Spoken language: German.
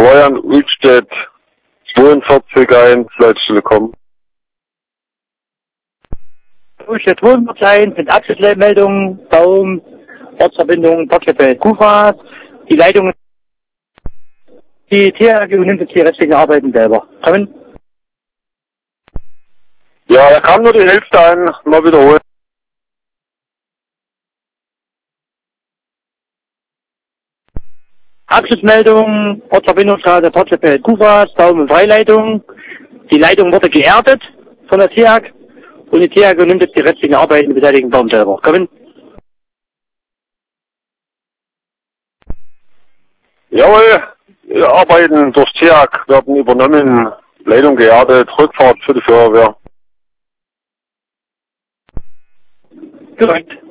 Florian Ulstedt 42.1, Leitstelle kommen. Ulstedt 42.1 mit Abschlussmeldung, Baum, Ortsverbindung, Potsdam, Kufa. Die Leitung, die THG nimmt jetzt die restlichen Arbeiten selber. Kommen? Ja, er kann nur die Hälfte ein, mal wiederholen. Abschlussmeldung, Ortsverbindungsstraße, Potsdam, Kufa, Baum und Freileitung. Die Leitung wurde geerdet von der THG und die THG nimmt jetzt die restlichen Arbeiten, beseitigen Baum selber. Kommen? Jawohl, die Arbeiten durch THG werden übernommen, Leitung geerdet, Rückfahrt für die Feuerwehr. Korrekt.